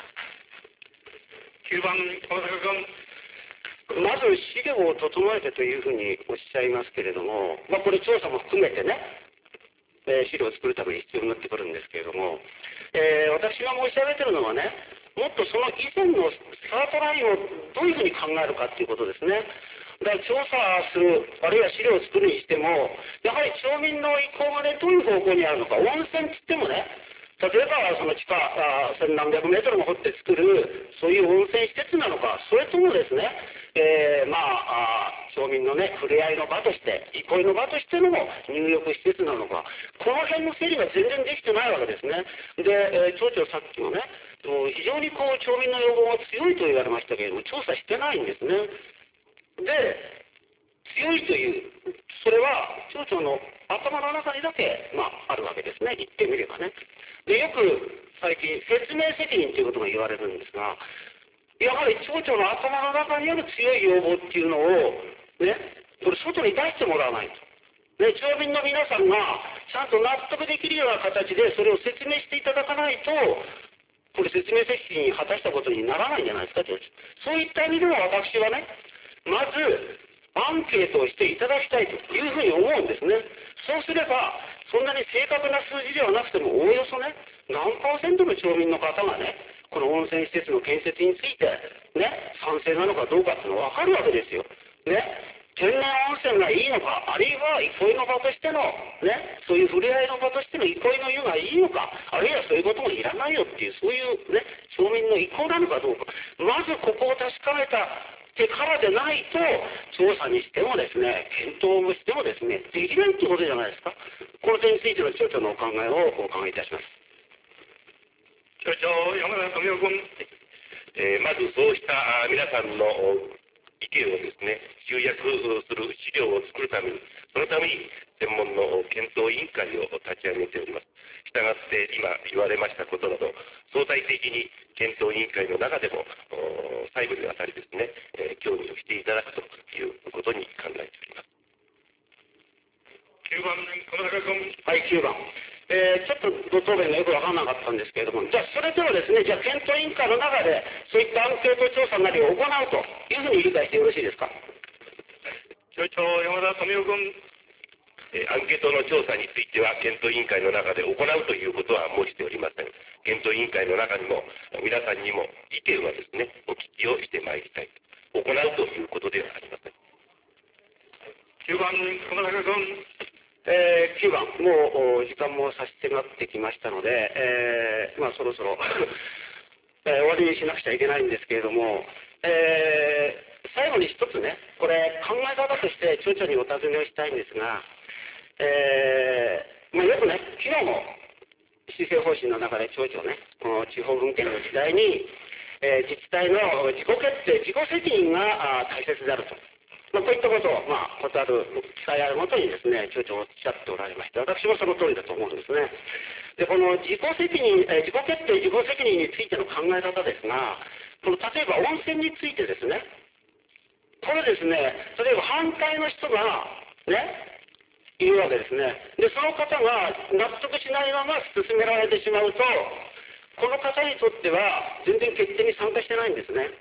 。きゅうばん、小坂君。 まず資料を整えてというふうにおっしゃいますけれども、まあ、これ調査も含めてね、えー資料を作るために必要になってくるんですけれども、えー私が申し上げているのはね、もっとその以前のスタートラインをどういうふうに考えるかということですね。だから調査する、あるいは資料を作るにしても、やはり町民の意向がね、どういう方向にあるのか、温泉って言ってもね、例えばその地下千何百メートルも掘って作る、そういう温泉施設なのか、それともですね、えーまあ、あ町民のね、触れ合いの場として、憩いの場としての入浴施設なのか、この辺の整理が全然できてないわけですね。で、えー町長さっきもね、非常にこう町民の要望が強いと言われましたけれども、調査してないんですね。で、強いという、それは町長の頭の中にだけ、まあ、あるわけですね、言ってみればね。で、よく最近、説明責任ということが言われるんですが、やはり町長の頭の中にある強い要望っていうのを、ね、これ外に出してもらわないと。ね、町民の皆さんがちゃんと納得できるような形でそれを説明していただかないと、これ説明責任果たしたことにならないんじゃないですか、町長。そういった意味でも私はね、まず、アンケートをしていただきたいというふうに思うんですね。そうすれば、そんなに正確な数字ではなくても、おおよそね、何パーセントの町民の方がね、この温泉施設の建設について、ね、賛成なのかどうかっていうのは分かるわけですよ。ね。天然温泉がいいのか、あるいは憩いの場としての、ね、そういう触れ合いの場としての憩いの湯がいいのか、あるいはそういうこともいらないよっていう、そういうね、町民の意向なのかどうか、まずここを確かめたてからでないと、調査にしてもですね、検討をしてもですね、できないってことじゃないですか。この点についての町長のお考えをお伺いいたします。 町長、山田富夫君。えーまずそうしたあ皆さんの意見をですね、集約する資料を作るために、そのために専門の検討委員会を立ち上げております。したがって今言われましたことなど、相対的に検討委員会の中でもお細部にわたりですね、えー協議をしていただくということに考えております。きゅうばん、小坂君。 はい、きゅうばん。 えー、ちょっとご答弁がよくわからなかったんですけれども、じゃあそれではですね、じゃあ検討委員会の中でそういったアンケート調査なりを行うというふうに理解してよろしいですか。 町長山田富夫君、えーアンケートの調査については検討委員会の中で行うということは申しておりません。検討委員会の中にも皆さんにも意見はですね、お聞きをしてまいりたい。行うということではありません。 きゅうばん、熊中君。 えー、きゅうばん、もう時間も差し迫ってきましたので、えーまあ、そろそろ、えー終わりにしなくちゃいけないんですけれども、えー最後に一つね、これ考え方として町長にお尋ねをしたいんですが、えーまあ、よくね、昨日も施政方針の中で町長ね、この地方分権の時代に、えー自治体の自己決定、自己責任があー大切であると。まあ、こういったことを、まあ、ことある機会あるごとにですね、町長おっしゃっておられまして、私もその通りだと思うんですね。で、この自己責任、えー自己決定、自己責任についての考え方ですが、この例えば温泉についてですね、これですね、例えば反対の人が、ね、いるわけですね。で、その方が納得しないまま進められてしまうと、この方にとっては全然決定に参加してないんですね。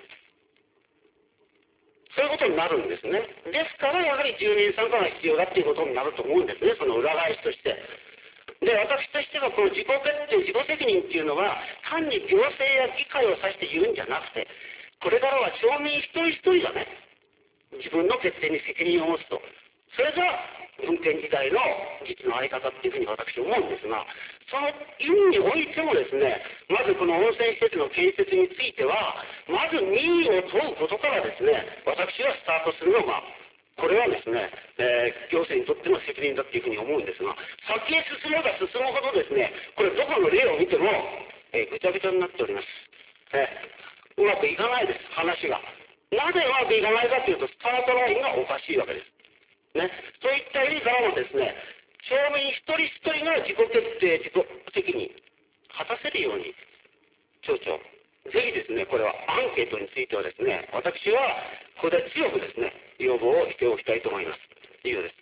そういうことになるんですね。ですからやはり住民参加が必要だっていうことになると思うんですね、その裏返しとして。で、私としてはこの自己決定、自己責任っていうのは単に行政や議会を指して言うんじゃなくて、これからは町民一人一人がね、自分の決定に責任を持つと。それが文献時代の実の在り方っていうふうに私は思うんですが、その意味においてもですね、まずこの温泉施設の建設については、まず民意を問うことからですね、私はスタートするのが、これはですね、えー行政にとっての責任だっていうふうに思うんですが、先へ進めば進むほどですね、これどこの例を見ても、えーぐちゃぐちゃになっております。えーうまくいかないです、話が。なぜうまくいかないかというと、スタートラインがおかしいわけです。ね、そういった意味からもですね、町民一人一人が自己決定、自己責任、果たせるように、町長、ぜひですね、これはアンケートについてはですね、私はここで強くですね、要望をしておきたいと思います。以上です。